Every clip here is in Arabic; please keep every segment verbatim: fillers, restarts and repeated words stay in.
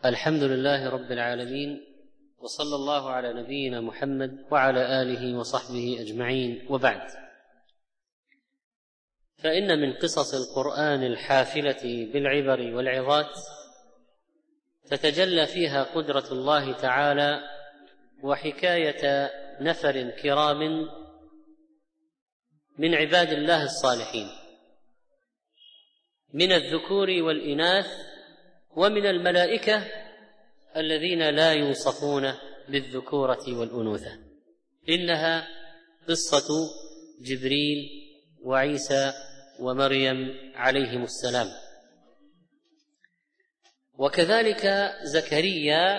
الحمد لله رب العالمين، وصلى الله على نبينا محمد وعلى آله وصحبه أجمعين، وبعد. فإن من قصص القرآن الحافلة بالعبر والعظات تتجلى فيها قدرة الله تعالى وحكاية نفر كرام من عباد الله الصالحين من الذكور والإناث ومن الملائكة الذين لا يوصفون بالذكورة والأنوثة. إنها قصة جبريل وعيسى ومريم عليهم السلام، وكذلك زكريا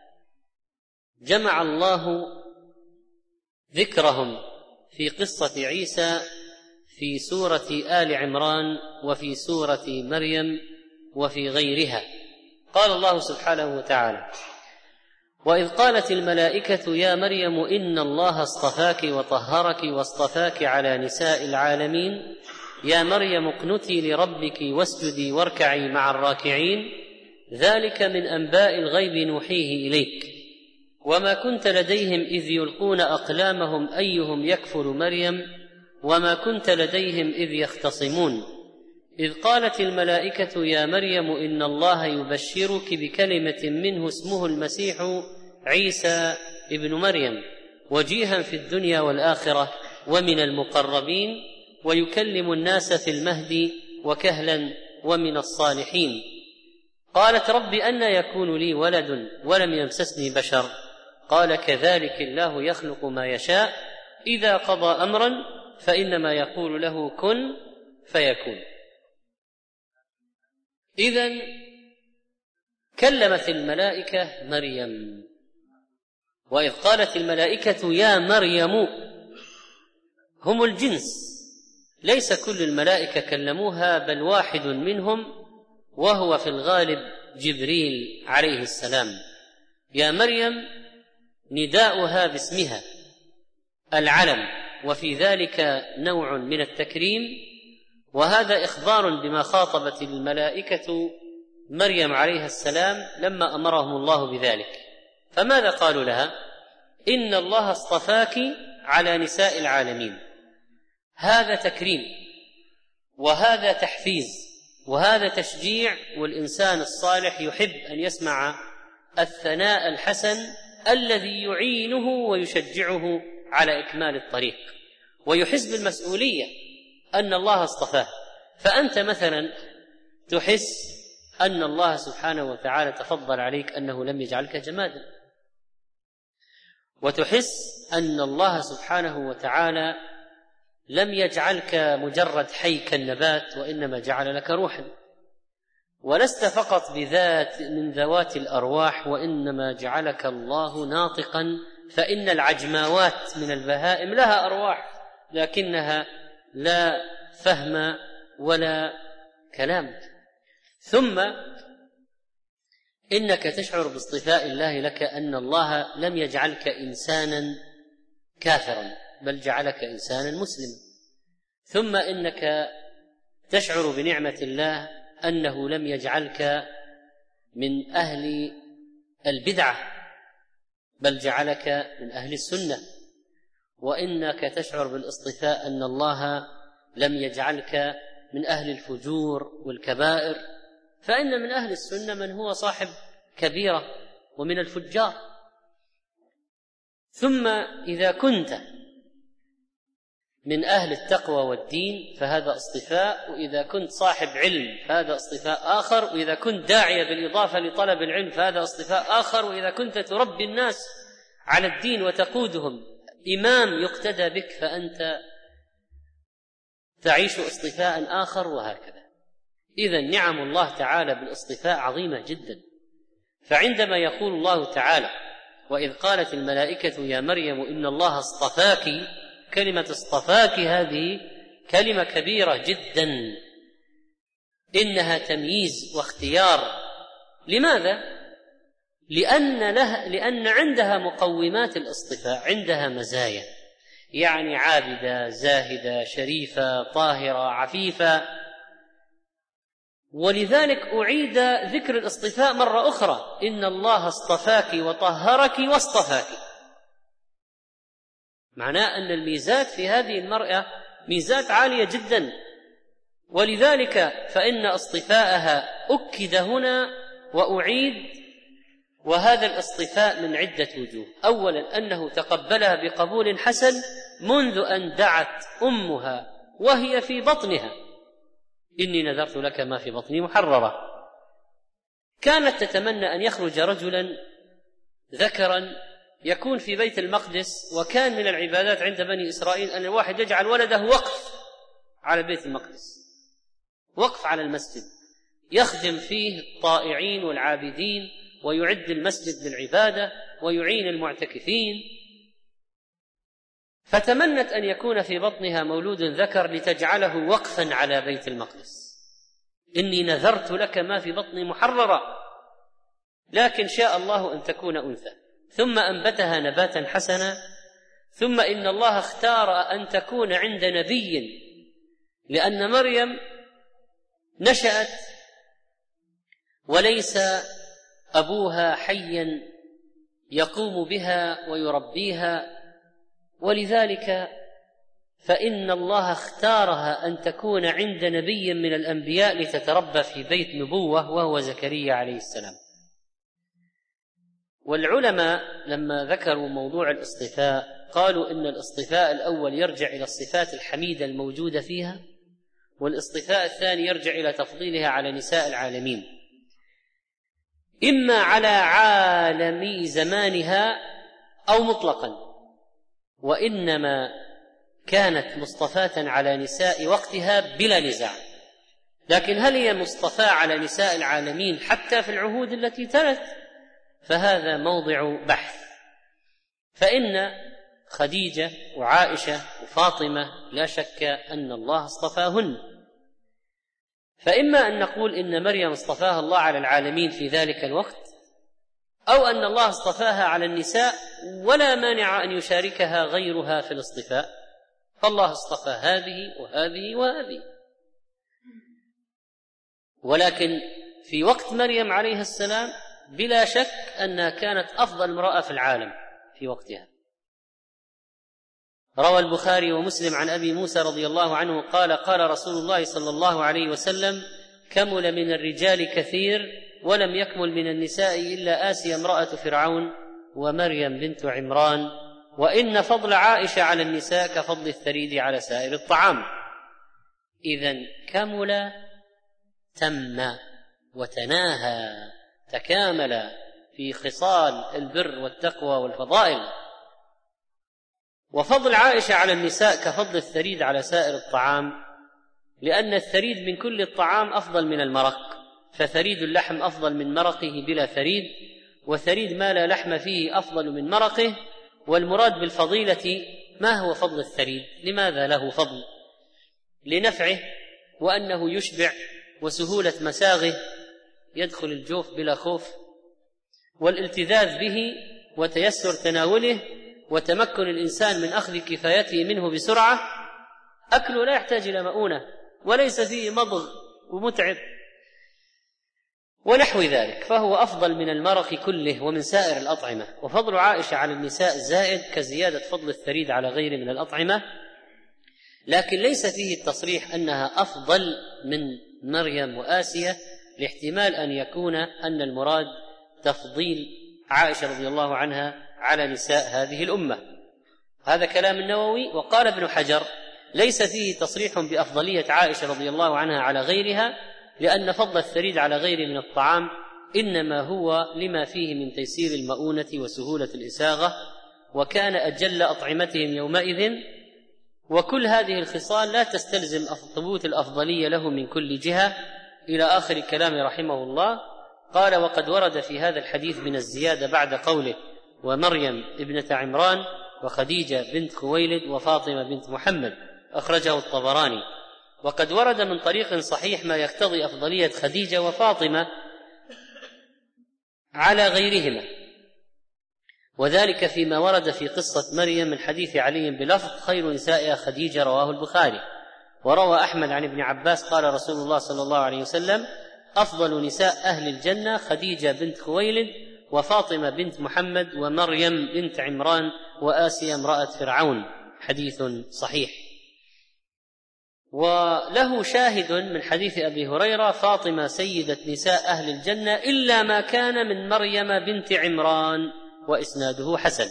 جمع الله ذكرهم في قصة عيسى في سورة آل عمران وفي سورة مريم وفي غيرها. قال الله سبحانه وتعالى: وإذ قالت الملائكة يا مريم إن الله اصطفاك وطهرك واصطفاك على نساء العالمين يا مريم اقنتي لربك واسجدي واركعي مع الراكعين ذلك من أنباء الغيب نوحيه إليك وما كنت لديهم إذ يلقون أقلامهم أيهم يكفل مريم وما كنت لديهم إذ يختصمون إذ قالت الملائكة يا مريم إن الله يبشرك بكلمة منه اسمه المسيح عيسى ابن مريم وجيها في الدنيا والآخرة ومن المقربين ويكلم الناس في المهد وكهلا ومن الصالحين. قالت رب أنى يكون لي ولد ولم يمسسني بشر قال كذلك الله يخلق ما يشاء إذا قضى أمرا فإنما يقول له كن فيكون. إذن كلمت الملائكة مريم. وإذ قالت الملائكة يا مريم، هم الجنس، ليس كل الملائكة كلموها بل واحد منهم وهو في الغالب جبريل عليه السلام. يا مريم نداؤها باسمها العلم، وفي ذلك نوع من التكريم، وهذا إخبار بما خاطبت الملائكة مريم عليها السلام لما أمرهم الله بذلك. فماذا قالوا لها؟ إن الله اصطفاك على نساء العالمين. هذا تكريم وهذا تحفيز وهذا تشجيع، والإنسان الصالح يحب أن يسمع الثناء الحسن الذي يعينه ويشجعه على إكمال الطريق ويحس بالمسؤولية أن الله اصطفاه. فأنت مثلا تحس أن الله سبحانه وتعالى تفضل عليك أنه لم يجعلك جمادا، وتحس أن الله سبحانه وتعالى لم يجعلك مجرد حي كالنبات وإنما جعل لك روحا، ولست فقط بذات من ذوات الأرواح وإنما جعلك الله ناطقا، فإن العجماوات من البهائم لها أرواح لكنها لا فهم ولا كلام. ثم إنك تشعر باصطفاء الله لك، أن الله لم يجعلك إنسانا كافرا بل جعلك إنسانا مسلما. ثم إنك تشعر بنعمة الله أنه لم يجعلك من أهل البدعة بل جعلك من أهل السنة. وإنك تشعر بالاصطفاء أن الله لم يجعلك من أهل الفجور والكبائر، فإن من أهل السنة من هو صاحب كبيرة ومن الفجار. ثم إذا كنت من أهل التقوى والدين فهذا اصطفاء، وإذا كنت صاحب علم فهذا اصطفاء آخر، وإذا كنت داعية بالإضافة لطلب العلم فهذا اصطفاء آخر، وإذا كنت تربي الناس على الدين وتقودهم إمام يقتدى بك فأنت تعيش اصطفاء آخر، وهكذا. إذن نعم الله تعالى بالاصطفاء عظيمة جدا. فعندما يقول الله تعالى وإذ قالت الملائكة يا مريم إن الله اصطفاك، كلمة اصطفاك هذه كلمة كبيرة جدا، إنها تمييز واختيار. لماذا؟ لأن, لها لأن عندها مقومات الاصطفاء، عندها مزايا، يعني عابدة زاهدة شريفة طاهرة عفيفة، ولذلك أعيد ذكر الاصطفاء مرة أخرى: إن الله اصطفاك وطهرك واصطفاك. معناه أن الميزات في هذه المرأة ميزات عالية جدا، ولذلك فإن اصطفاءها أكد هنا وأعيد. وهذا الاصطفاء من عدة وجوه: أولا أنه تقبلها بقبول حسن منذ أن دعت أمها وهي في بطنها: إني نذرت لك ما في بطني محررة. كانت تتمنى أن يخرج رجلا ذكرا يكون في بيت المقدس، وكان من العبادات عند بني إسرائيل أن الواحد يجعل ولده وقف على بيت المقدس، وقف على المسجد، يخدم فيه الطائعين والعابدين، ويعد المسجد للعبادة، ويعين المعتكفين. فتمنت أن يكون في بطنها مولود ذكر لتجعله وقفا على بيت المقدس: إني نذرت لك ما في بطني محررة. لكن شاء الله أن تكون أنثى، ثم أنبتها نباتا حسنا، ثم إن الله اختار أن تكون عند نبي، لأن مريم نشأت وليس أبوها حيا يقوم بها ويربيها، ولذلك فإن الله اختارها أن تكون عند نبي من الأنبياء لتتربى في بيت نبوة وهو زكريا عليه السلام. والعلماء لما ذكروا موضوع الاصطفاء قالوا إن الاصطفاء الأول يرجع إلى الصفات الحميدة الموجودة فيها، والاصطفاء الثاني يرجع إلى تفضيلها على نساء العالمين، إما على عالمي زمانها أو مطلقا، وإنما كانت مصطفاة على نساء وقتها بلا نزاع. لكن هل هي مصطفاة على نساء العالمين حتى في العهود التي تلت؟ فهذا موضع بحث. فإن خديجة وعائشة وفاطمة لا شك أن الله اصطفاهن، فإما أن نقول إن مريم اصطفاها الله على العالمين في ذلك الوقت، أو أن الله اصطفاها على النساء ولا مانع أن يشاركها غيرها في الاصطفاء، فالله اصطفى هذه وهذه وهذه. ولكن في وقت مريم عليه السلام بلا شك أنها كانت أفضل امرأة في العالم في وقتها. روى البخاري ومسلم عن أبي موسى رضي الله عنه قال: قال رسول الله صلى الله عليه وسلم: كمل من الرجال كثير ولم يكمل من النساء إلا آسيا امرأة فرعون ومريم بنت عمران، وإن فضل عائشة على النساء كفضل الثريد على سائر الطعام. إذن كمل، تم، وتناهى، تكامل في خصال البر والتقوى والفضائل. وفضل عائشة على النساء كفضل الثريد على سائر الطعام، لأن الثريد من كل الطعام أفضل من المرق، فثريد اللحم أفضل من مرقه بلا ثريد، وثريد ما لا لحم فيه أفضل من مرقه. والمراد بالفضيلة ما هو فضل الثريد؟ لماذا له فضل؟ لنفعه، وأنه يشبع، وسهولة مساغه، يدخل الجوف بلا خوف، والالتذاذ به، وتيسر تناوله، وتمكن الإنسان من أخذ كفايته منه بسرعة. أكله لا يحتاج إلى مؤونة، وليس فيه مضغ ومتعب ونحو ذلك، فهو أفضل من المرق كله ومن سائر الأطعمة. وفضل عائشة على النساء زائد كزيادة فضل الثريد على غيره من الأطعمة، لكن ليس فيه التصريح أنها أفضل من مريم وآسيا، لاحتمال أن يكون أن المراد تفضيل عائشة رضي الله عنها على نساء هذه الأمة. هذا كلام النووي. وقال ابن حجر: ليس فيه تصريح بأفضلية عائشة رضي الله عنها على غيرها، لأن فضل الثريد على غيره من الطعام إنما هو لما فيه من تيسير المؤونة وسهولة الإساغة، وكان أجل أطعمتهم يومئذ. وكل هذه الخصال لا تستلزم ثبوت الأفضلية له من كل جهة، إلى آخر كلام رحمه الله. قال: وقد ورد في هذا الحديث من الزيادة بعد قوله: ومريم ابنة عمران وخديجة بنت خويلد وفاطمة بنت محمد، أخرجه الطبراني. وقد ورد من طريق صحيح ما يقتضي أفضلية خديجة وفاطمة على غيرهما، وذلك فيما ورد في قصة مريم من حديث علي بلفظ: خير نسائها خديجة، رواه البخاري. وروى أحمد عن ابن عباس قال رسول الله صلى الله عليه وسلم: أفضل نساء أهل الجنة خديجة بنت خويلد وفاطمة بنت محمد ومريم بنت عمران وآسيا امرأة فرعون. حديث صحيح. وله شاهد من حديث أبي هريرة: فاطمة سيدة نساء أهل الجنة إلا ما كان من مريم بنت عمران، وإسناده حسن.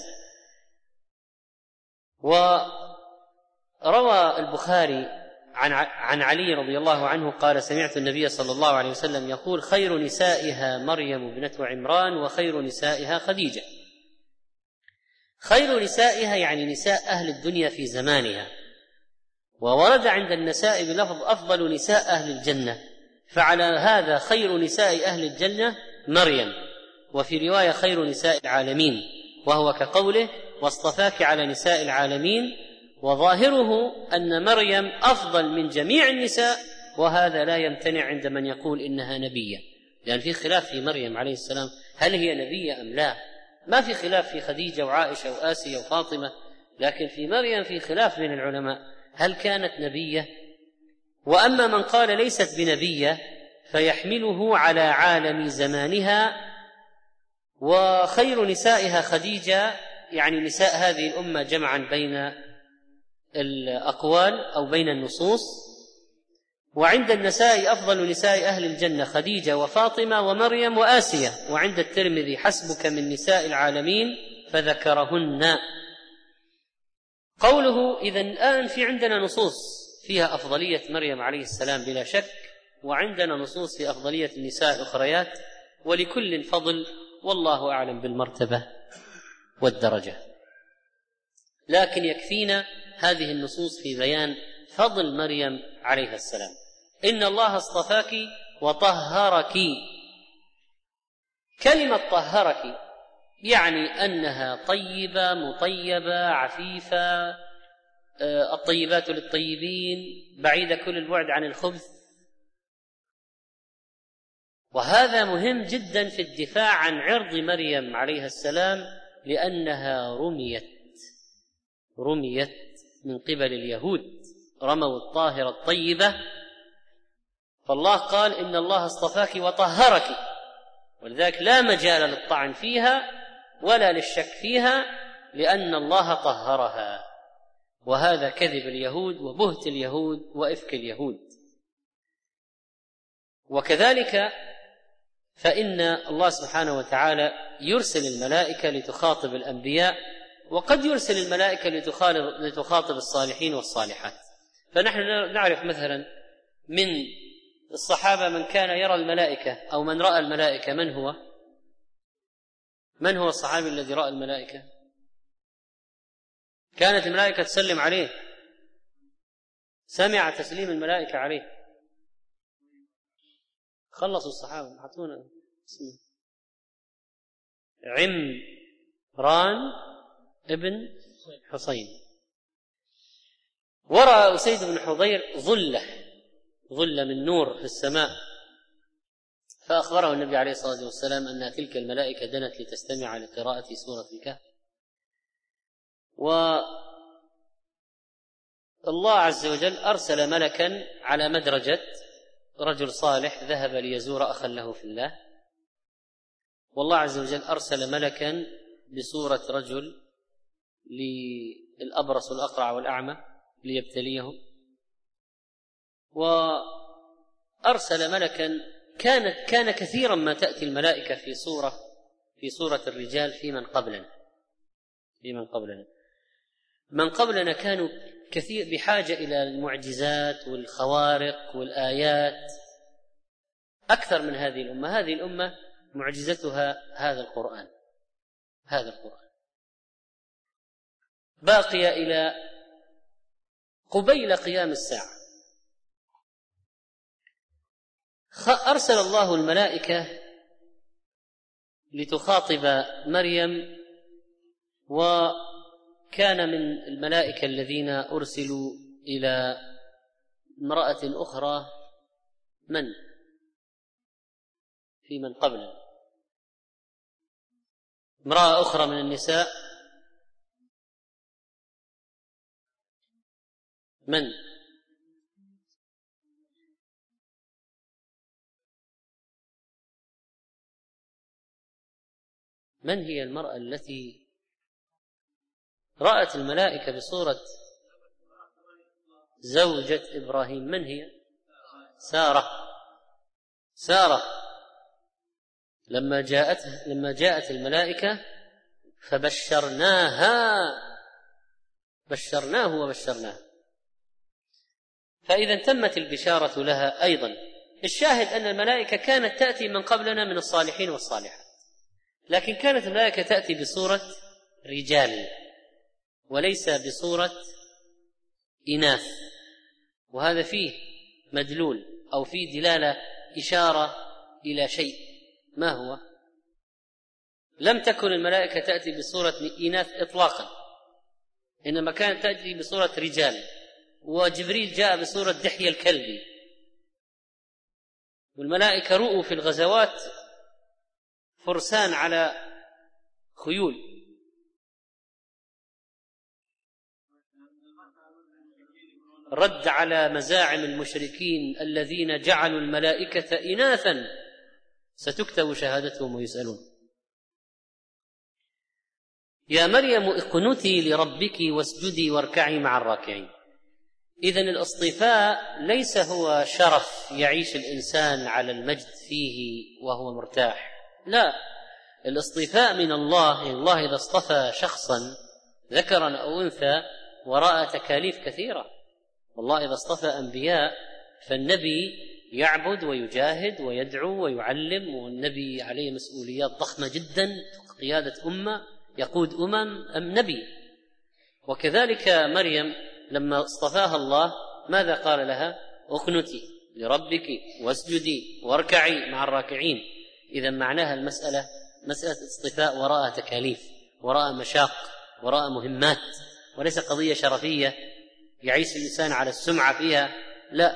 وروى البخاري عن عن علي رضي الله عنه قال: سمعت النبي صلى الله عليه وسلم يقول: خير نسائها مريم ابنة عمران وخير نسائها خديجة. خير نسائها يعني نساء أهل الدنيا في زمانها. وورد عند النساء بلفظ: أفضل نساء أهل الجنة، فعلى هذا خير نساء أهل الجنة مريم. وفي رواية: خير نساء العالمين، وهو كقوله: واصطفاك على نساء العالمين. وظاهره أن مريم أفضل من جميع النساء، وهذا لا يمتنع عند من يقول إنها نبية، لأن في خلاف في مريم عليه السلام هل هي نبية أم لا. ما في خلاف في خديجة وعائشة وآسيا وفاطمة، لكن في مريم في خلاف بين العلماء هل كانت نبية. وأما من قال ليست بنبية فيحمله على عالم زمانها. وخير نسائها خديجة يعني نساء هذه الأمة جمعا بين الأقوال أو بين النصوص. وعند النساء أفضل نساء أهل الجنة خديجة وفاطمة ومريم وآسيا. وعند الترمذي: حسبك من نساء العالمين، فذكرهن. قوله إذن الآن في عندنا نصوص فيها أفضلية مريم عليه السلام بلا شك، وعندنا نصوص في أفضلية النساء الأخريات، ولكل فضل، والله أعلم بالمرتبة والدرجة. لكن يكفينا هذه النصوص في بيان فضل مريم عليها السلام. إن الله اصطفاك وطهرك. كلمة طهرك يعني أنها طيبة مطيبة عفيفة، الطيبات للطيبين، بعيدة كل البعد عن الخبث. وهذا مهم جدا في الدفاع عن عرض مريم عليها السلام، لأنها رميت رميت من قبل اليهود، رموا الطاهرة الطيبة. فالله قال: إن الله اصطفاك وطهرك، ولذلك لا مجال للطعن فيها ولا للشك فيها، لأن الله طهرها. وهذا كذب اليهود وبهت اليهود وإفك اليهود. وكذلك فإن الله سبحانه وتعالى يرسل الملائكة لتخاطب الأنبياء، وقد يرسل الملائكة لتخاطب الصالحين والصالحات. فنحن نعرف مثلا من الصحابة من كان يرى الملائكة أو من رأى الملائكة. من هو؟ من هو الصحابي الذي رأى الملائكة؟ كانت الملائكة تسلم عليه، سمع تسليم الملائكة عليه. خلصوا الصحابة، حطونا اسمه عمران ابن حصين. ورأى أسيد بن حضير ظلة ظلة من نور في السماء، فأخبره النبي عليه الصلاة والسلام أن تلك الملائكة دنت لتستمع لقراءة سورة الكهف. والله عز وجل أرسل ملكا على مدرجة رجل صالح ذهب ليزور أخا له في الله، والله عز وجل أرسل ملكا بصورة رجل للأبرص والأقرع والأعمى ليبتليهم، وأرسل ملكا كانت كان كثيرا ما تأتي الملائكة في صورة في صورة الرجال في من قبلنا في من قبلنا من قبلنا كانوا كثير بحاجة إلى المعجزات والخوارق والآيات أكثر من هذه الأمة. هذه الأمة معجزتها هذا القرآن هذا القرآن باقية إلى قبيل قيام الساعة. أرسل الله الملائكة لتخاطب مريم، وكان من الملائكة الذين أرسلوا إلى امرأة أخرى من في من قبل امرأة أخرى من النساء من من هي المرأة التي رأت الملائكة بصورة زوجة إبراهيم؟ من هي؟ سارة. سارة لما جاءت لما جاءت الملائكة فبشرناها، بشرناه وبشرناها، فإذا تمت البشارة لها أيضا. الشاهد أن الملائكة كانت تأتي من قبلنا من الصالحين والصالحات، لكن كانت الملائكة تأتي بصورة رجال وليس بصورة إناث، وهذا فيه مدلول أو فيه دلالة إشارة إلى شيء. ما هو؟ لم تكن الملائكة تأتي بصورة إناث إطلاقا، إنما كانت تأتي بصورة رجال، وجبريل جاء بصورة دحية الكلبي، والملائكة رؤوا في الغزوات فرسان على خيول. رد على مزاعم المشركين الذين جعلوا الملائكة إناثا ستكتب شهادتهم ويسألون. يا مريم اقنتي لربك واسجدي واركعي مع الراكعين. إذن الاصطفاء ليس هو شرف يعيش الإنسان على المجد فيه وهو مرتاح، لا، الاصطفاء من الله. الله إذا اصطفى شخصا ذكرا أو أنثى وراء تكاليف كثيرة. والله إذا اصطفى أنبياء فالنبي يعبد ويجاهد ويدعو ويعلم، والنبي عليه مسؤوليات ضخمة جدا، قيادة أمة، يقود أمم، أم نبي. وكذلك مريم لما اصطفاها الله ماذا قال لها؟ اقنتي لربك واسجدي واركعي مع الراكعين. إذا معناها المسألة مسألة اصطفاء وراء تكاليف، وراء مشاق، وراء مهمات، وليس قضية شرفية يعيش الإنسان على السمعة فيها، لا.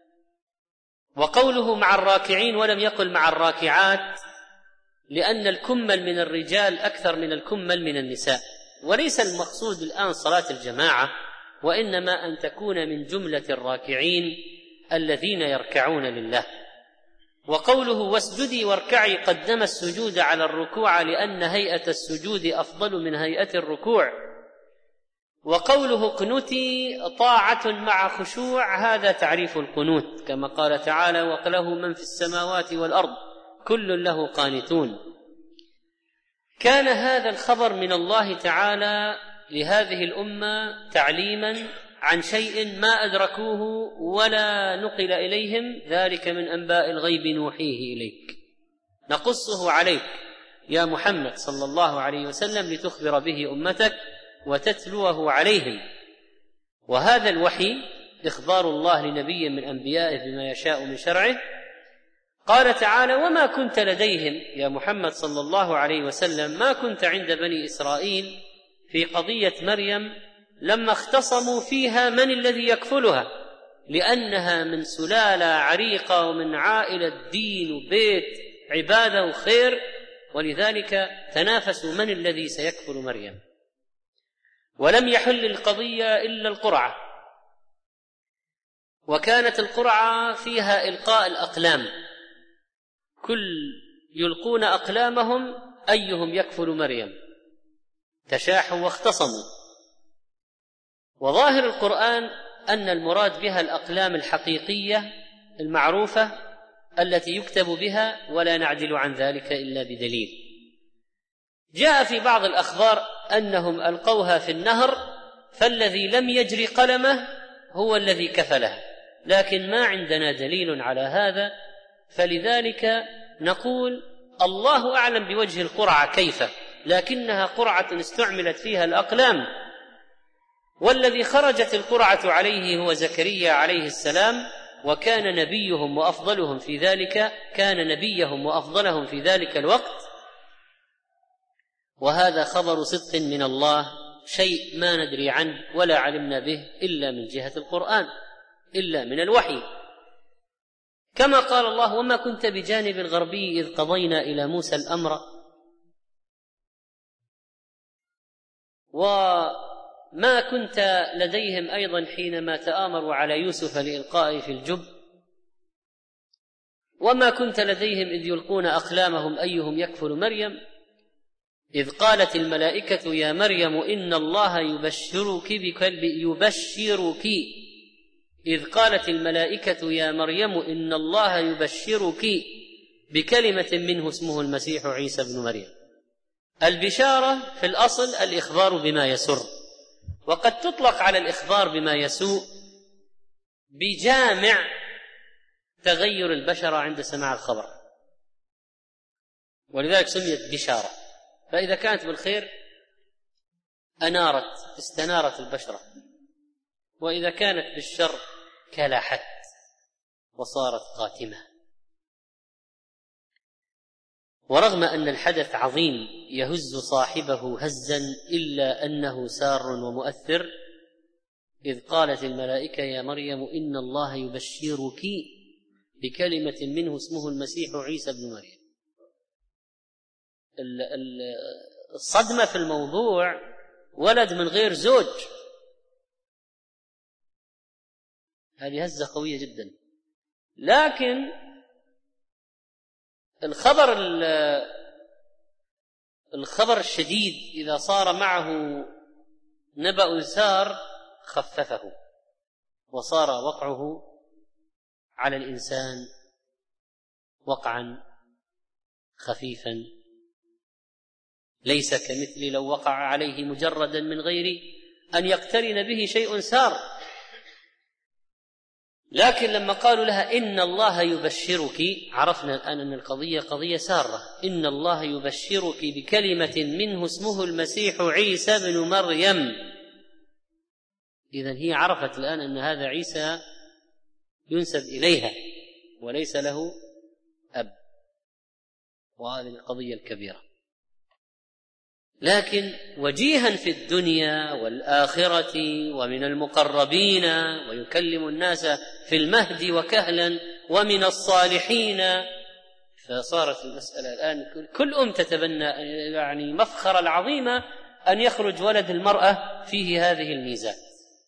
وقوله مع الراكعين ولم يقل مع الراكعات، لأن الكمل من الرجال أكثر من الكمل من النساء، وليس المقصود الآن صلاة الجماعة، وإنما أن تكون من جملة الراكعين الذين يركعون لله. وقوله واسجدي واركعي قدم السجود على الركوع لأن هيئة السجود أفضل من هيئة الركوع. وقوله قنوتي طاعة مع خشوع، هذا تعريف القنوت، كما قال تعالى وله من في السماوات والأرض كل له قانتون. كان هذا الخبر من الله تعالى لهذه الأمة تعليما عن شيء ما أدركوه ولا نقل إليهم، ذلك من أنباء الغيب نوحيه إليك نقصه عليك يا محمد صلى الله عليه وسلم لتخبر به أمتك وتتلوه عليهم. وهذا الوحي إخبار الله لنبي من أنبيائه بما يشاء من شرعه. قال تعالى وما كنت لديهم يا محمد صلى الله عليه وسلم، ما كنت عند بني إسرائيل في قضية مريم لما اختصموا فيها من الذي يكفلها، لأنها من سلالة عريقة ومن عائلة دين وبيت عبادة وخير، ولذلك تنافسوا من الذي سيكفل مريم. ولم يحل القضية إلا القرعة، وكانت القرعة فيها إلقاء الأقلام، كل يلقون أقلامهم أيهم يكفل مريم، تشاحوا واختصموا. وظاهر القرآن أن المراد بها الأقلام الحقيقية المعروفة التي يكتب بها، ولا نعدل عن ذلك إلا بدليل. جاء في بعض الأخبار أنهم ألقوها في النهر، فالذي لم يجري قلمه هو الذي كفلها، لكن ما عندنا دليل على هذا، فلذلك نقول الله أعلم بوجه القرعة كيف، لكنها قرعة استعملت فيها الأقلام. والذي خرجت القرعة عليه هو زكريا عليه السلام، وكان نبيهم وأفضلهم في ذلك كان نبيهم وأفضلهم في ذلك الوقت. وهذا خبر صدق من الله، شيء ما ندري عنه ولا علمنا به إلا من جهة القرآن، إلا من الوحي. كما قال الله وما كنت بجانب الغربي إذ قضينا إلى موسى الأمر وما كنت لديهم أيضا حينما تآمروا على يوسف لإلقائه في الجب، وما كنت لديهم إذ يلقون أقلامهم أيهم يكفل مريم. إذ قالت الملائكة يا مريم إن الله يبشرك بكلب يبشرك إذ قالت الملائكة يا مريم إن الله يبشرك بكلمة منه اسمه المسيح عيسى بن مريم. البشارة في الأصل الإخبار بما يسر، وقد تطلق على الإخبار بما يسوء بجامع تغير البشرة عند سماع الخبر، ولذلك سميت بشارة. فإذا كانت بالخير أنارت استنارت البشرة، وإذا كانت بالشر كلحت وصارت قاتمة. ورغم أن الحدث عظيم يهز صاحبه هزا إلا أنه سار ومؤثر. إذ قالت الملائكة يا مريم إن الله يبشرك بكلمة منه اسمه المسيح عيسى بن مريم. الصدمة في الموضوع ولد من غير زوج، هذه هزة قوية جدا. لكن الخبر الخبر الشديد إذا صار معه نبأ سار خففه، وصار وقعه على الإنسان وقعا خفيفا ليس كمثل لو وقع عليه مجردا من غير أن يقترن به شيء سار. لكن لما قالوا لها إن الله يبشرك، عرفنا الآن أن القضية قضية سارة. إن الله يبشرك بكلمة منه اسمه المسيح عيسى بن مريم. إذن هي عرفت الآن أن هذا عيسى ينسب إليها وليس له أب، وهذه القضية الكبيرة. لكن وجيها في الدنيا والآخرة ومن المقربين ويكلم الناس في المهد وكهلا ومن الصالحين، فصارت المسألة الآن كل أم تتبنى يعني مفخرة العظيمة أن يخرج ولد المرأة فيه هذه الميزات.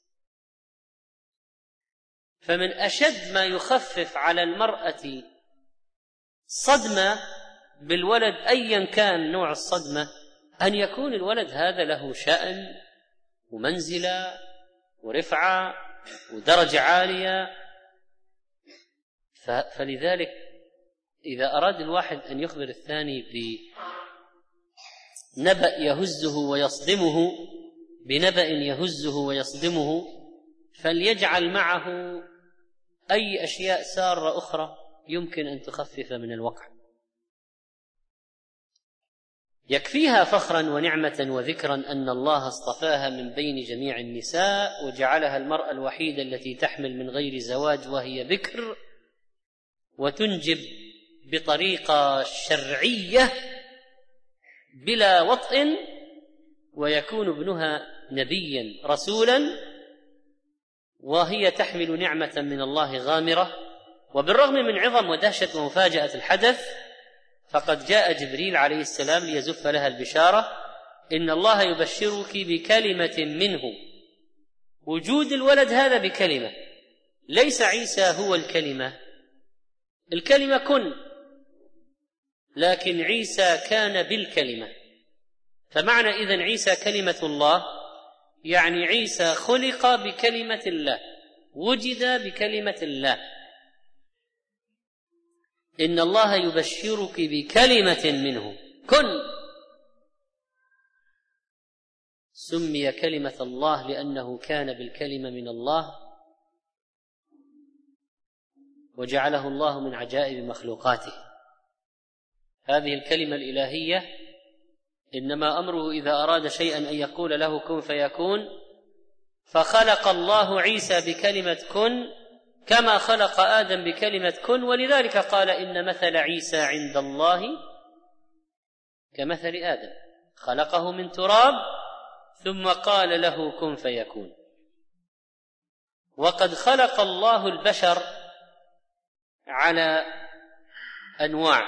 فمن أشد ما يخفف على المرأة صدمة بالولد أيا كان نوع الصدمة أن يكون الولد هذا له شأن ومنزلة ورفعة ودرجة عالية. فلذلك إذا أراد الواحد أن يخبر الثاني بنبأ يهزه ويصدمه بنبأ يهزه ويصدمه فليجعل معه أي أشياء سارة أخرى يمكن أن تخفف من الوقع. يكفيها فخرا ونعمة وذكرا أن الله اصطفاها من بين جميع النساء وجعلها المرأة الوحيدة التي تحمل من غير زواج وهي بكر، وتنجب بطريقة شرعية بلا وطئ، ويكون ابنها نبيا رسولا، وهي تحمل نعمة من الله غامرة. وبالرغم من عظم ودهشة ومفاجأة الحدث فقد جاء جبريل عليه السلام ليزف لها البشارة إن الله يبشرك بكلمة منه. وجود الولد هذا بكلمة، ليس عيسى هو الكلمة، الكلمة كن، لكن عيسى كان بالكلمة. فمعنى إذن عيسى كلمة الله يعني عيسى خلق بكلمة الله، وجد بكلمة الله. إن الله يبشرك بكلمة منه كن. سمي كلمة الله لأنه كان بالكلمة من الله، وجعله الله من عجائب مخلوقاته. هذه الكلمة الإلهية إنما أمره إذا أراد شيئا أن يقول له كن فيكون، فخلق الله عيسى بكلمة كن كما خلق آدم بكلمة كن. ولذلك قال إن مثل عيسى عند الله كمثل آدم، خلقه من تراب ثم قال له كن فيكون. وقد خلق الله البشر على أنواع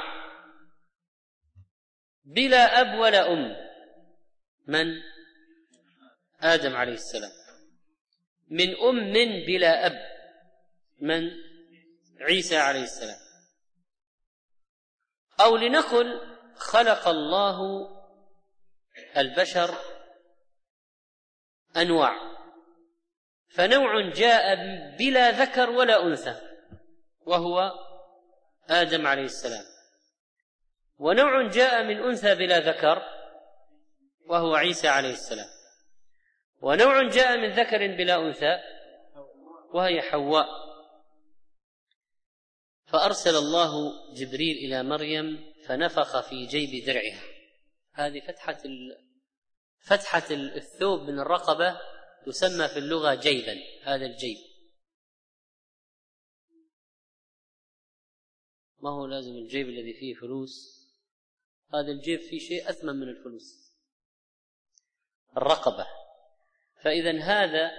بلا أب ولا أم. من؟ آدم عليه السلام. من أم بلا أب، من؟ عيسى عليه السلام. أو لنقل خلق الله البشر أنواع، فنوع جاء بلا ذكر ولا أنثى وهو آدم عليه السلام، ونوع جاء من أنثى بلا ذكر وهو عيسى عليه السلام، ونوع جاء من ذكر بلا أنثى وهي حواء. فأرسل الله جبريل إلى مريم فنفخ في جيب درعها. هذه فتحة فتحة الثوب من الرقبة تسمى في اللغة جيبا، هذا الجيب. ما هو لازم الجيب الذي فيه فلوس، هذا الجيب فيه شيء أثمن من الفلوس، الرقبة. فإذا هذا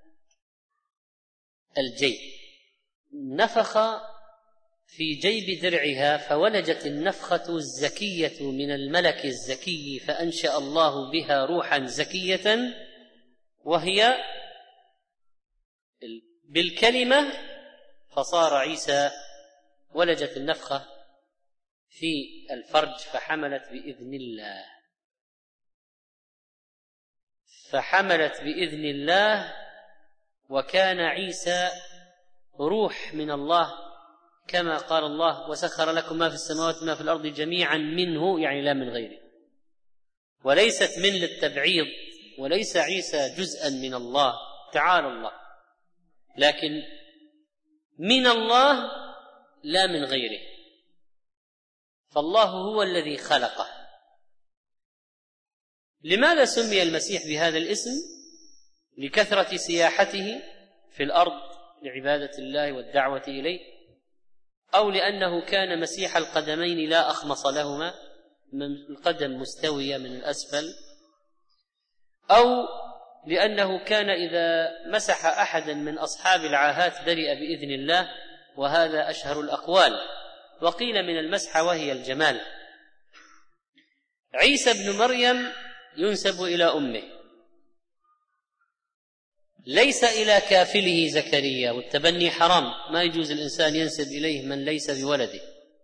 الجيب نفخ في جيب درعها، فولجت النفخة الزكية من الملك الزكي، فأنشأ الله بها روحا زكية، وهي بالكلمة، فصار عيسى. ولجت النفخة في الفرج فحملت بإذن الله، فحملت بإذن الله وكان عيسى روح من الله، كما قال الله: وسخر لكم ما في السماوات ما في الأرض جميعا منه، يعني لا من غيره. وليست من للتبعيض، وليس عيسى جزءا من الله، تعالى الله، لكن من الله لا من غيره، فالله هو الذي خلقه. لماذا سمي المسيح بهذا الاسم؟ لكثرة سياحته في الأرض لعبادة الله والدعوة إليه، أو لأنه كان مسيح القدمين لا أخمص لهما، من القدم مستوية من الأسفل، أو لأنه كان إذا مسح أحدا من أصحاب العاهات برئ بإذن الله، وهذا أشهر الأقوال. وقيل من المسحة وهي الجمال. عيسى ابن مريم ينسب إلى أمه، ليس إلى كافله زكريا، والتبني حرام، ما يجوز الإنسان ينسب إليه من ليس بولده.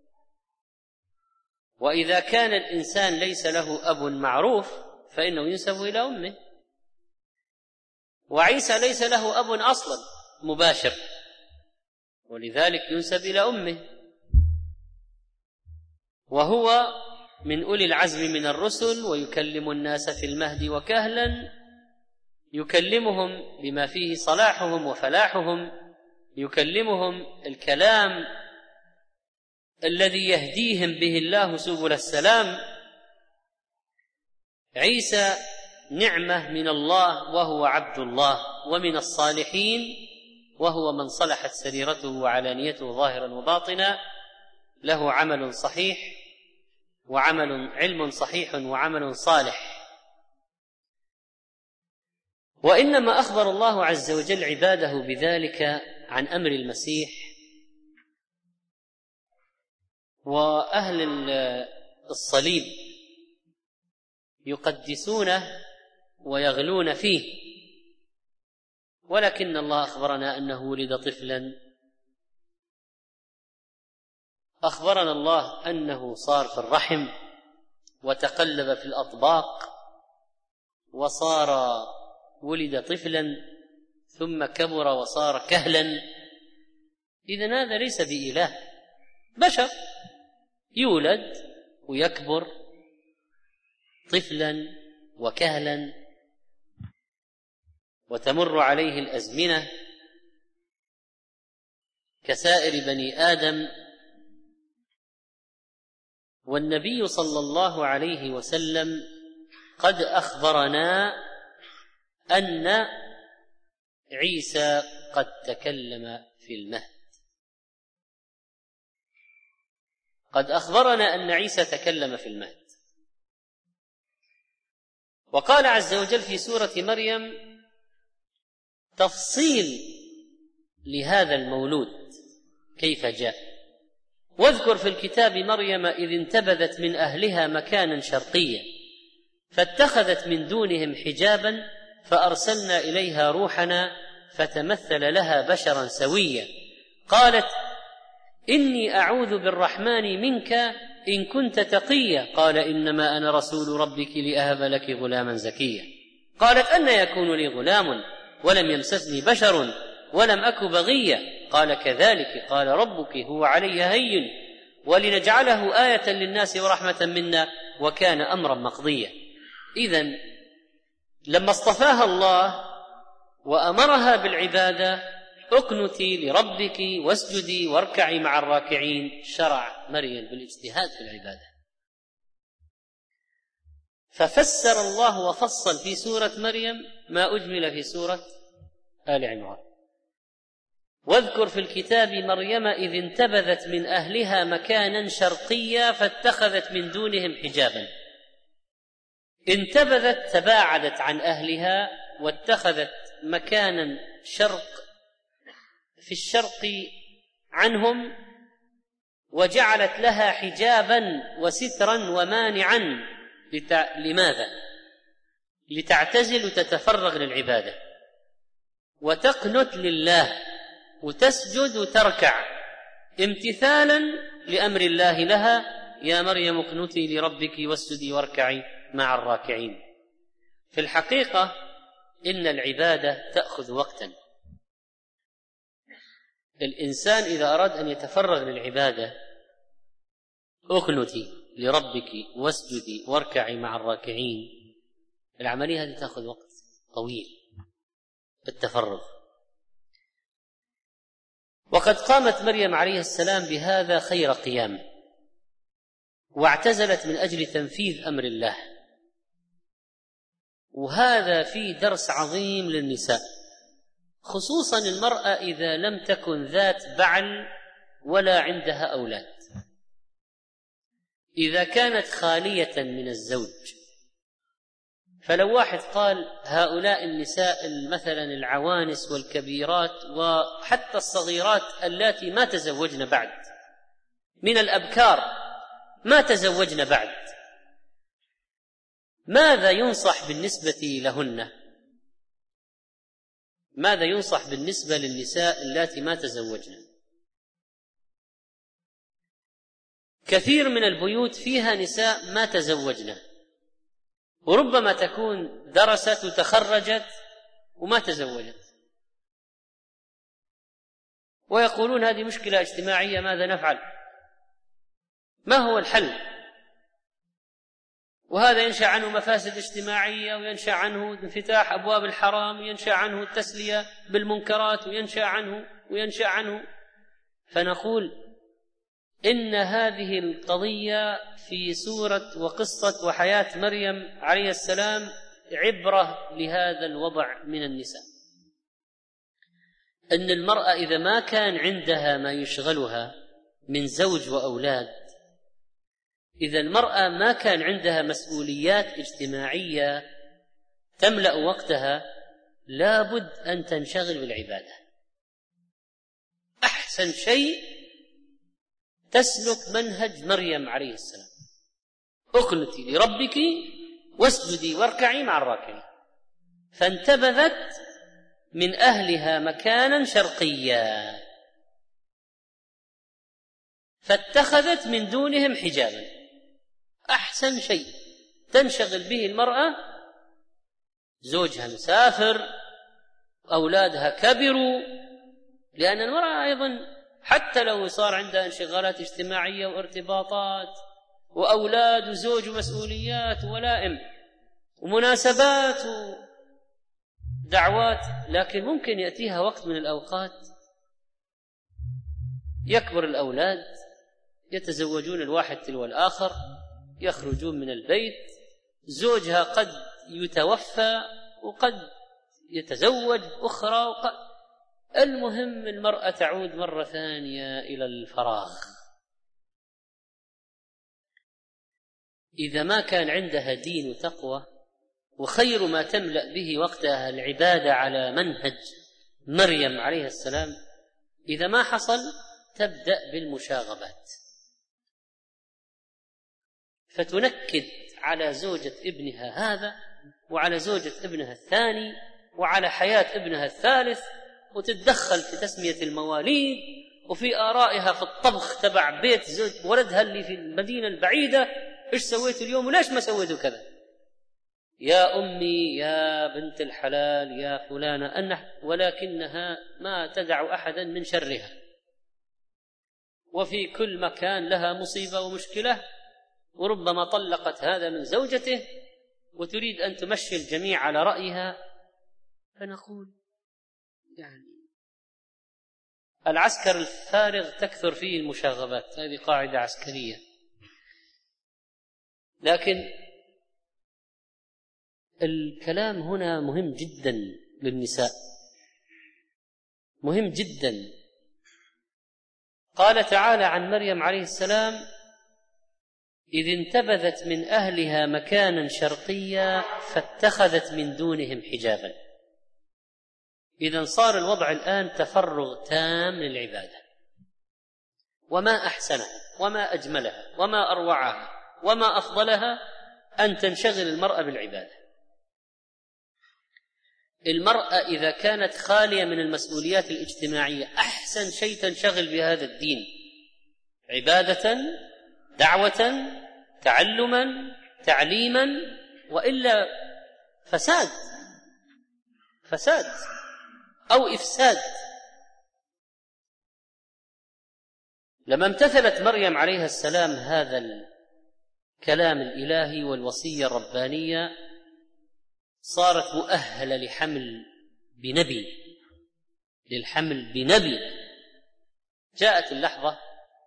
وإذا كان الإنسان ليس له أب معروف فإنه ينسب إلى أمه، وعيسى ليس له أب أصلا مباشر، ولذلك ينسب إلى أمه، وهو من أولي العزم من الرسل، ويكلم الناس في المهد وكهلا، يكلمهم بما فيه صلاحهم وفلاحهم، يكلمهم الكلام الذي يهديهم به الله سبل السلام. عيسى نعمة من الله، وهو عبد الله، ومن الصالحين، وهو من صلحت سريرته وعلانيته ظاهرا وباطنا، له عمل صحيح وعمل علم صحيح وعمل صالح. وإنما أخبر الله عز وجل عباده بذلك عن أمر المسيح، وأهل الصليب يقدسونه ويغلون فيه، ولكن الله أخبرنا أنه ولد طفلا، أخبرنا الله أنه صار في الرحم وتقلب في الأطباق وصار ولد طفلا ثم كبر وصار كهلا. إذن هذا ليس بإله، بشر يولد ويكبر طفلا وكهلا، وتمر عليه الأزمنة كسائر بني آدم. والنبي صلى الله عليه وسلم قد أخبرنا أن عيسى قد تكلم في المهد، قد أخبرنا أن عيسى تكلم في المهد. وقال عز وجل في سورة مريم تفصيل لهذا المولود كيف جاء: واذكر في الكتاب مريم إذ انتبذت من أهلها مكانا شرقيا فاتخذت من دونهم حجابا فأرسلنا إليها روحنا فتمثل لها بشرا سويا قالت إني أعوذ بالرحمن منك إن كنت تقيا قال إنما أنا رسول ربك لأهب لك غلاما زكيا. قالت أن يكون لي غلام ولم يمسسني بشر ولم أك بغيا قال كذلك قال ربك هو علي هين ولنجعله آية للناس ورحمة منا وكان أمرا مقضيا. إذن لما اصطفاها الله وأمرها بالعبادة اقنتي لربك واسجدي واركعي مع الراكعين، شرع مريم بالاجتهاد في العبادة. ففسر الله وفصل في سورة مريم ما أجمل في سورة آل عمران. واذكر في الكتاب مريم إذ انتبذت من أهلها مكانا شرقيا فاتخذت من دونهم حجابا. انتبذت تباعدت عن أهلها واتخذت مكانا شرق في الشرق عنهم وجعلت لها حجابا وسترا ومانعا. لتع... لماذا؟ لتعتزل وتتفرغ للعبادة وتقنت لله وتسجد وتركع امتثالا لأمر الله لها يا مريم اقنتي لربك واسجدي واركعي مع الراكعين. في الحقيقة إن العبادة تأخذ وقتا. الإنسان إذا أراد أن يتفرغ للعبادة اقنتي لربك واسجدي واركعي مع الراكعين، العملية هذه تأخذ وقت طويل بالتفرغ. وقد قامت مريم عليه السلام بهذا خير قيام واعتزلت من أجل تنفيذ أمر الله، وهذا فيه درس عظيم للنساء، خصوصا المرأة إذا لم تكن ذات بعل ولا عندها أولاد. إذا كانت خالية من الزوج، فلو واحد قال هؤلاء النساء مثلا العوانس والكبيرات وحتى الصغيرات اللاتي ما تزوجن بعد، من الأبكار ما تزوجن بعد، ماذا ينصح بالنسبة لهن؟ ماذا ينصح بالنسبة للنساء اللاتي ما تزوجن؟ كثير من البيوت فيها نساء ما تزوجن، وربما تكون درست وتخرجت وما تزوجت، ويقولون هذه مشكلة اجتماعية، ماذا نفعل؟ ما هو الحل؟ وهذا ينشأ عنه مفاسد اجتماعية، وينشأ عنه انفتاح أبواب الحرام، وينشأ عنه التسلية بالمنكرات، وينشأ عنه وينشأ عنه فنقول إن هذه القضية في سورة وقصة وحياة مريم عليه السلام عبرة لهذا الوضع من النساء، أن المرأة إذا ما كان عندها ما يشغلها من زوج وأولاد، إذا المرأة ما كان عندها مسؤوليات اجتماعية تملأ وقتها، لابد أن تنشغل بالعبادة. أحسن شيء تسلك منهج مريم عليه السلام، اقنتي لربك واسجدي واركعي مع الراكعين. فانتبذت من أهلها مكانا شرقيا فاتخذت من دونهم حجابا. أحسن شيء تنشغل به المرأة، زوجها مسافر، أولادها كبروا، لأن المرأة أيضا حتى لو صار عندها انشغالات اجتماعية وارتباطات وأولاد وزوج ومسؤوليات ولائم ومناسبات ودعوات، لكن ممكن يأتيها وقت من الأوقات يكبر الأولاد، يتزوجون الواحد تلو الآخر، يخرجون من البيت، زوجها قد يتوفى وقد يتزوج أخرى، وقد المهم المرأة تعود مرة ثانية إلى الفراغ. إذا ما كان عندها دين وتقوى، وخير ما تملأ به وقتها العبادة على منهج مريم عليه السلام، إذا ما حصل تبدأ بالمشاغبات، فتنكد على زوجة ابنها هذا وعلى زوجة ابنها الثاني وعلى حياة ابنها الثالث، وتتدخل في تسمية المواليد وفي آرائها في الطبخ تبع بيت زوج ولدها اللي في المدينة البعيدة، إيش سويت اليوم وليش ما سويتوا كذا. يا أمي يا بنت الحلال يا فلانة أنه، ولكنها ما تدع أحدا من شرها، وفي كل مكان لها مصيبة ومشكلة، وربما طلقت هذا من زوجته وتريد أن تمشي الجميع على رأيها. فنقول يعني العسكر الفارغ تكثر فيه المشاغبات، هذه قاعدة عسكرية. لكن الكلام هنا مهم جدا للنساء، مهم جدا. قال تعالى عن مريم عليه السلام: إذ انتبذت من أهلها مكانا شرقيا فاتخذت من دونهم حجابا. إذن صار الوضع الآن تفرغ تام للعبادة، وما أحسنها وما أجملها وما أروعها وما أفضلها أن تنشغل المرأة بالعبادة. المرأة إذا كانت خالية من المسؤوليات الاجتماعية أحسن شيء تنشغل بهذا الدين، عبادة، دعوة، تعلما، تعليما، وإلا فساد فساد أو إفساد. لما امتثلت مريم عليها السلام هذا الكلام الإلهي والوصية الربانية صارت مؤهلة لحمل بنبي للحمل بنبي. جاءت اللحظة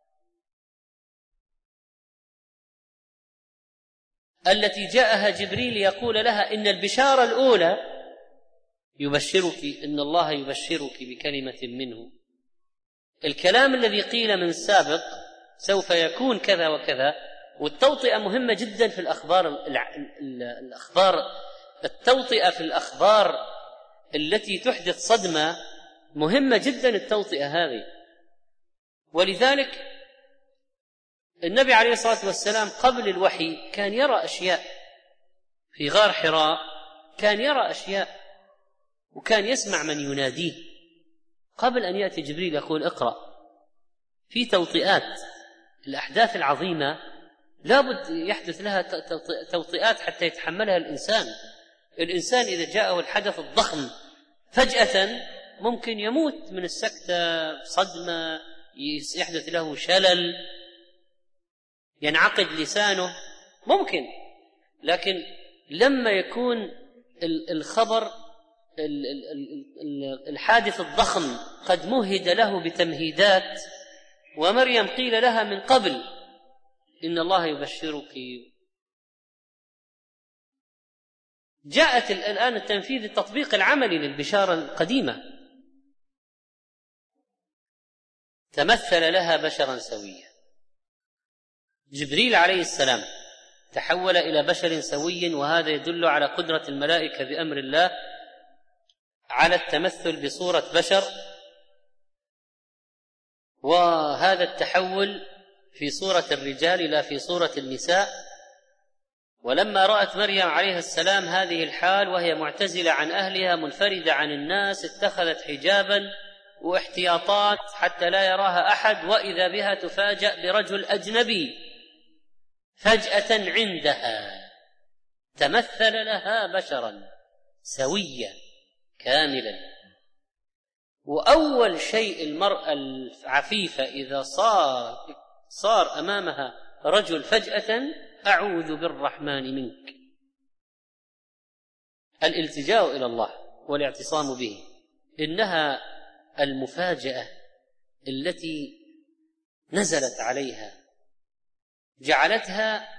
التي جاءها جبريل يقول لها: إن البشارة الأولى يبشرك إن الله يبشرك بكلمة منه، الكلام الذي قيل من سابق سوف يكون كذا وكذا. والتوطئة مهمة جدا في الأخبار الأخبار التوطئة في الأخبار التي تحدث صدمة مهمة جدا، التوطئة هذه. ولذلك النبي عليه الصلاة والسلام قبل الوحي كان يرى أشياء في غار حراء، كان يرى أشياء وكان يسمع من يناديه قبل أن يأتي جبريل يقول اقرأ. في توطئات، الأحداث العظيمة لابد يحدث لها توطئات حتى يتحملها الإنسان. الإنسان إذا جاءه الحدث الضخم فجأة ممكن يموت من السكتة، صدمة، يحدث له شلل، ينعقد لسانه، ممكن. لكن لما يكون الخبر الحادث الضخم قد مهد له بتمهيدات، ومريم قيل لها من قبل إن الله يبشرك، جاءت الآن التنفيذ التطبيق العملي للبشارة القديمة. تمثل لها بشرا سويا، جبريل عليه السلام تحول إلى بشر سوي، وهذا يدل على قدرة الملائكة بأمر الله على التمثل بصورة بشر. وهذا التحول في صورة الرجال لا في صورة النساء. ولما رأت مريم عليه السلام هذه الحال وهي معتزلة عن أهلها منفردة عن الناس، اتخذت حجابا واحتياطات حتى لا يراها أحد، وإذا بها تفاجأ برجل أجنبي فجأة عندها، تمثل لها بشرا سويا كاملا. وأول شيء المرأة العفيفة إذا صار صار أمامها رجل فجأة: أعوذ بالرحمن منك. الالتجاء إلى الله والاعتصام به، إنها المفاجأة التي نزلت عليها جعلتها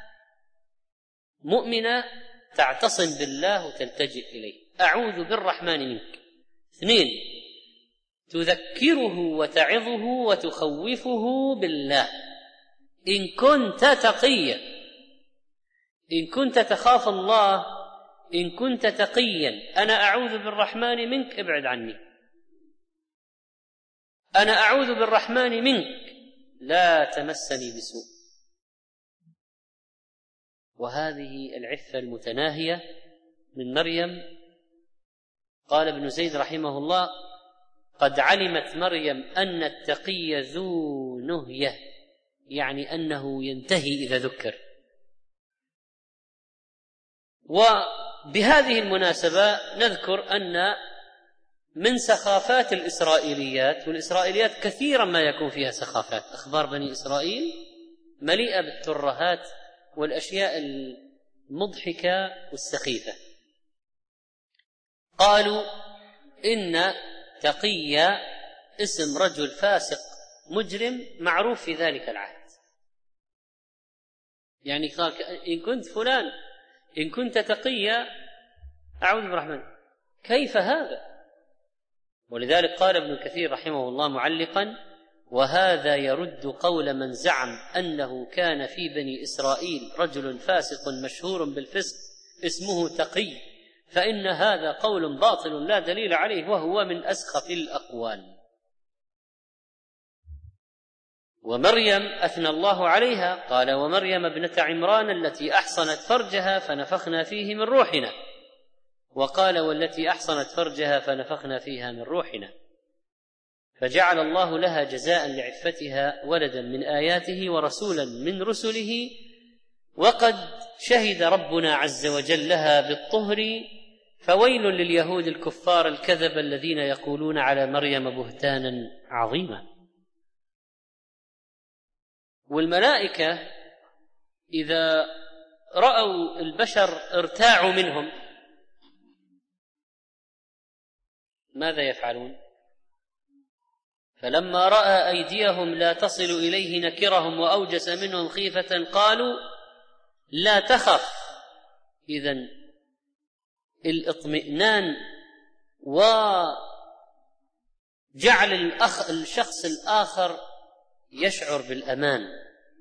مؤمنة تعتصم بالله وتلتجئ إليه. أعوذ بالرحمن منك. اثنين، تذكره وتعظه وتخوفه بالله. إن كنت تقيا، إن كنت تخاف الله، إن كنت تقيا، أنا أعوذ بالرحمن منك، ابعد عني. أنا أعوذ بالرحمن منك، لا تمسني بسوء. وهذه العفة المتناهية من مريم. قال ابن زيد رحمه الله: قد علمت مريم أن التقي ذو نهية، يعني أنه ينتهي إذا ذكر. وبهذه المناسبة نذكر أن من سخافات الإسرائيليات، والإسرائيليات كثيرا ما يكون فيها سخافات، أخبار بني إسرائيل مليئة بالترهات والأشياء المضحكة والسخيفة. قالوا إن تقي اسم رجل فاسق مجرم معروف في ذلك العهد، يعني قال إن كنت فلان إن كنت تقيا أعوذ بالرحمن، كيف هذا؟ ولذلك قال ابن كثير رحمه الله معلقا: وهذا يرد قول من زعم أنه كان في بني إسرائيل رجل فاسق مشهور بالفسق اسمه تقي، فإن هذا قول باطل لا دليل عليه وهو من أسخف الأقوال. ومريم أثنى الله عليها، قال: ومريم ابنة عمران التي أحصنت فرجها فنفخنا فيه من روحنا، وقال: والتي أحصنت فرجها فنفخنا فيها من روحنا، فجعل الله لها جزاء لعفتها ولدا من آياته ورسولا من رسله، وقد شهد ربنا عز وجل لها بالطهر، فويل لليهود الكفار الكذب الذين يقولون على مريم بهتانا عظيما. والملائكة إذا رأوا البشر ارتاعوا منهم ماذا يفعلون؟ فلما رأى أيديهم لا تصل إليه نكرهم وأوجس منهم خيفة قالوا لا تخف. إذن الاطمئنان وجعل الأخ الشخص الآخر يشعر بالأمان.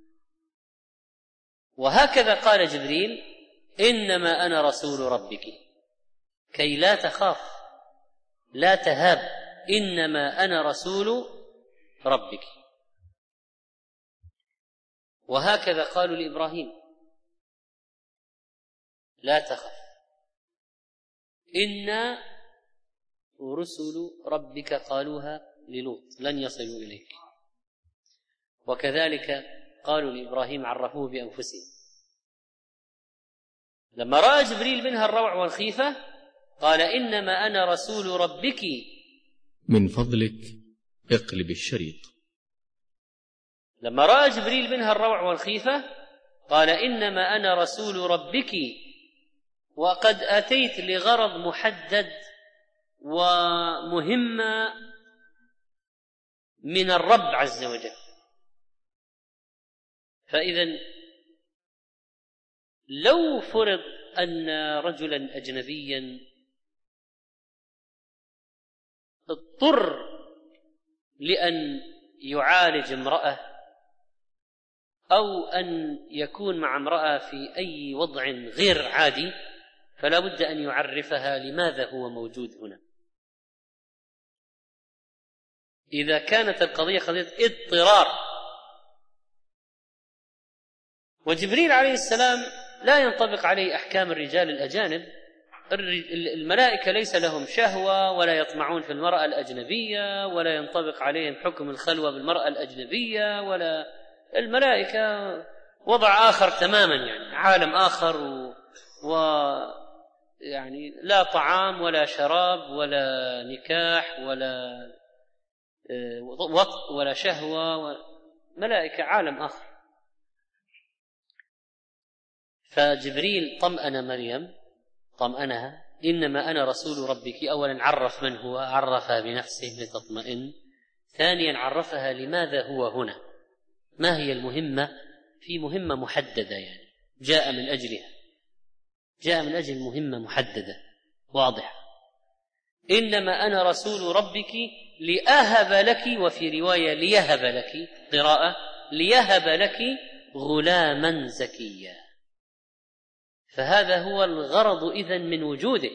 وهكذا قال جبريل: إنما أنا رسول ربك كي لا تخاف لا تهاب، إنما أنا رسول ربك. وهكذا قالوا لإبراهيم: لا تخف إنا رسل ربك قالوها للوط لن يصلوا إليك. وكذلك قالوا لإبراهيم عرفوه بأنفسهم. لما رأى جبريل منها الروع والخيفة قال: إنما أنا رسول ربك. من فضلك اقلب الشريط. لما رأى جبريل منها الروع والخيفة قال: إنما أنا رسول ربك وقد أتيت لغرض محدد ومهمة من الرب عز وجل. فإذن لو فرض أن رجلا أجنبيا اضطر لأن يعالج امرأة أو أن يكون مع امرأة في أي وضع غير عادي، فلا بد أن يعرفها لماذا هو موجود هنا. إذا كانت القضية قضية اضطرار. وجبريل عليه السلام لا ينطبق عليه أحكام الرجال الأجانب. الملائكة ليس لهم شهوة ولا يطمعون في المرأة الأجنبية ولا ينطبق عليهم حكم الخلوة بالمرأة الأجنبية، ولا الملائكة وضع آخر تماما، يعني عالم آخر، و... و يعني لا طعام ولا شراب ولا نكاح ولا وطء ولا شهوة و... ملائكة عالم آخر. فجبريل طمأن مريم طمأنها: إنما أنا رسول ربك. أولا عرف من هو، عرفها بنفسه لتطمئن. ثانيا عرفها لماذا هو هنا، ما هي المهمة، في مهمة محددة، يعني جاء من أجلها، جاء من أجل مهمة محددة واضحة. إنما أنا رسول ربك لأهب لك، وفي رواية ليهب لك قراءة ليهب لك غلاما زكيا. فهذا هو الغرض إذن من وجوده.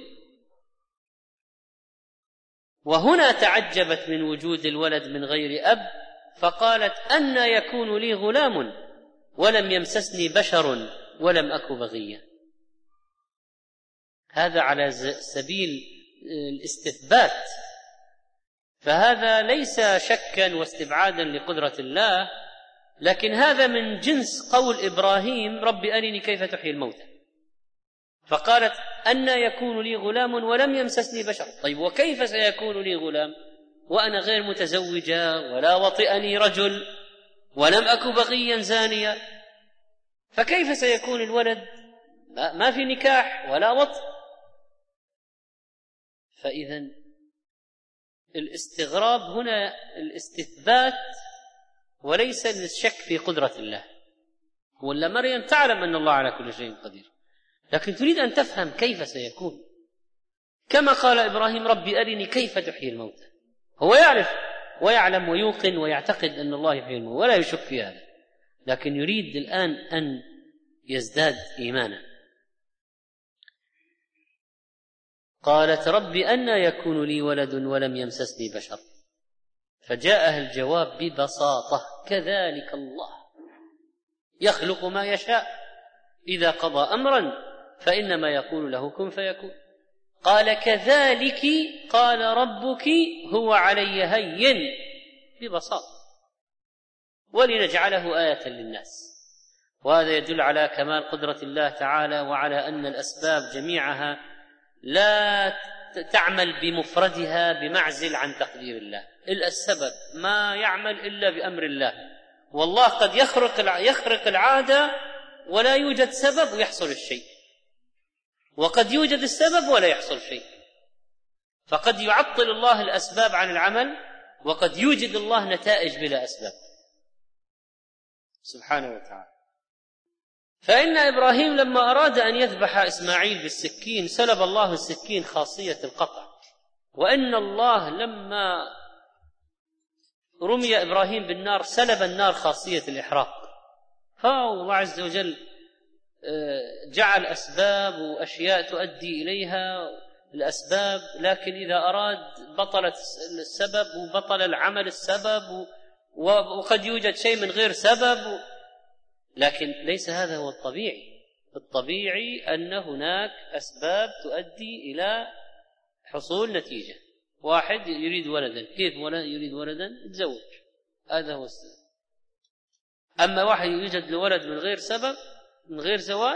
وهنا تعجبت من وجود الولد من غير أب، فقالت: أنى يكون لي غلام ولم يمسسني بشر ولم أك بغيا. هذا على سبيل الاستثبات. فهذا ليس شكا واستبعادا لقدرة الله، لكن هذا من جنس قول إبراهيم رب أرني كيف تحيي الموتى، فقالت أنى يكون لي غلام ولم يمسسني بشر. طيب وكيف سيكون لي غلام وأنا غير متزوجة ولا وطئني رجل ولم أك بغيا زانيا؟ فكيف سيكون الولد؟ ما في نكاح ولا وطء. فإذا الاستغراب هنا الاستثبات وليس الشك في قدرة الله. ولا مريم تعلم أن الله على كل شيء قدير، لكن تريد أن تفهم كيف سيكون، كما قال إبراهيم ربي أرني كيف تحيي الموتى. هو يعرف ويعلم ويوقن ويعتقد أن الله يحيي الموتى ولا يشك في هذا، لكن يريد الآن أن يزداد إيمانا. قالت ربي أنى يكون لي ولد ولم يمسسني بشر، فجاءها الجواب ببساطة كذلك الله يخلق ما يشاء إذا قضى أمرا فإنما يقول له كن فيكون. قال كذلك قال ربك هو علي هين، ببساطة، ولنجعله آية للناس. وهذا يدل على كمال قدرة الله تعالى وعلى أن الأسباب جميعها لا تعمل بمفردها بمعزل عن تقدير الله. السبب ما يعمل إلا بأمر الله، والله قد يخرق يخرق العادة ولا يوجد سبب ويحصل الشيء، وقد يوجد السبب ولا يحصل شيء. فقد يعطل الله الأسباب عن العمل، وقد يوجد الله نتائج بلا أسباب سبحانه وتعالى. فإن إبراهيم لما أراد أن يذبح إسماعيل بالسكين سلب الله السكين خاصية القطع، وإن الله لما رمي إبراهيم بالنار سلب النار خاصية الإحراق. فالله عز وجل جعل أسباب وأشياء تؤدي إليها الأسباب، لكن إذا أراد بطلت السبب وبطل العمل السبب، وقد يوجد شيء من غير سبب، لكن ليس هذا هو الطبيعي. الطبيعي أن هناك أسباب تؤدي إلى حصول نتيجة. واحد يريد ولدا، كيف ولد يريد ولدا؟ يتزوج، هذا هو السبب. أما واحد يوجد لولد من غير سبب، من غير زواج،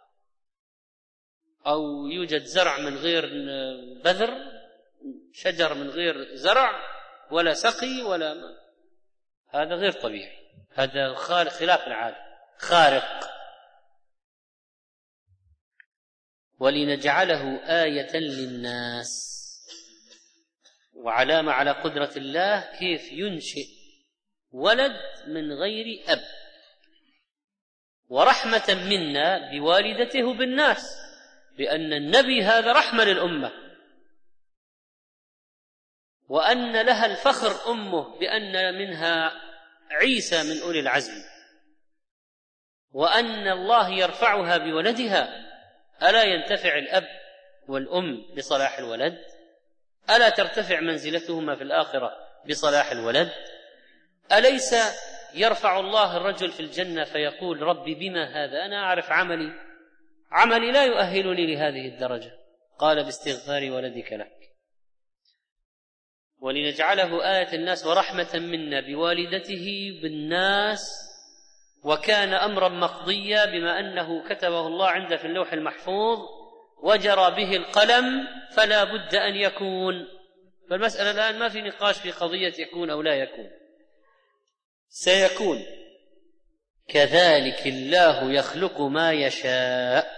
أو يوجد زرع من غير بذر، شجر من غير زرع ولا سقي ولا ما، هذا غير طبيعي، هذا خلاف العادة، خارق. ولنجعله آية للناس وعلامة على قدرة الله كيف ينشئ ولد من غير أب، ورحمة منا بوالدته بالناس، بأن النبي هذا رحمة للأمة، وأن لها الفخر أمه بأن منها عيسى من أولي العزم، وأن الله يرفعها بولدها. ألا ينتفع الأب والأم بصلاح الولد؟ ألا ترتفع منزلتهما في الآخرة بصلاح الولد؟ أليس يرفع الله الرجل في الجنة فيقول ربي بما هذا؟ أنا أعرف عملي عملي لا يؤهلني لهذه الدرجة. قال باستغفار ولدك لك. ولنجعله آية الناس ورحمة منا بوالدته بالناس، وكان أمرا مقضيا بما أنه كتبه الله عنده في اللوح المحفوظ وجرى به القلم، فلا بد أن يكون. فالمسألة الآن ما في نقاش في قضية يكون أو لا يكون، سيكون. كذلك الله يخلق ما يشاء،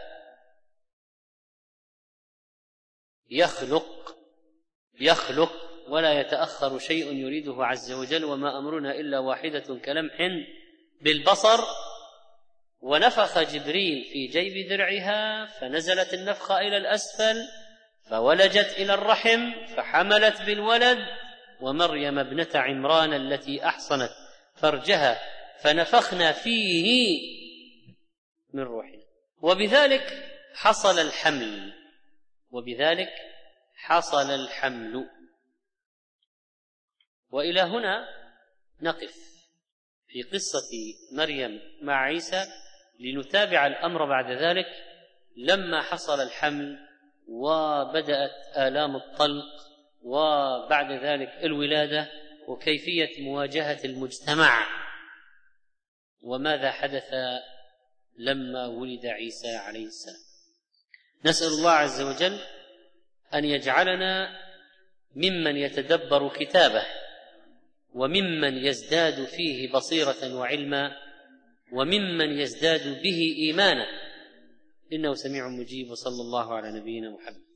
يخلق يخلق ولا يتأخر شيء يريده عز وجل، وما أمرنا إلا واحدة كلمح بالبصر. ونفخ جبريل في جيب درعها فنزلت النفخة إلى الأسفل فولجت إلى الرحم فحملت بالولد، ومريم ابنة عمران التي أحصنت فرجها فنفخنا فيه من روحنا، وبذلك حصل الحمل وبذلك حصل الحمل. وإلى هنا نقف في قصة مريم مع عيسى، لنتابع الأمر بعد ذلك لما حصل الحمل وبدأت آلام الطلق وبعد ذلك الولادة وكيفية مواجهة المجتمع وماذا حدث لما ولد عيسى عليه السلام. نسأل الله عز وجل أن يجعلنا ممن يتدبر كتابه وممن يزداد فيه بصيرة وعلما وممن يزداد به إيمانا، إنه سميع مجيب. وصلى الله على نبينا محمد.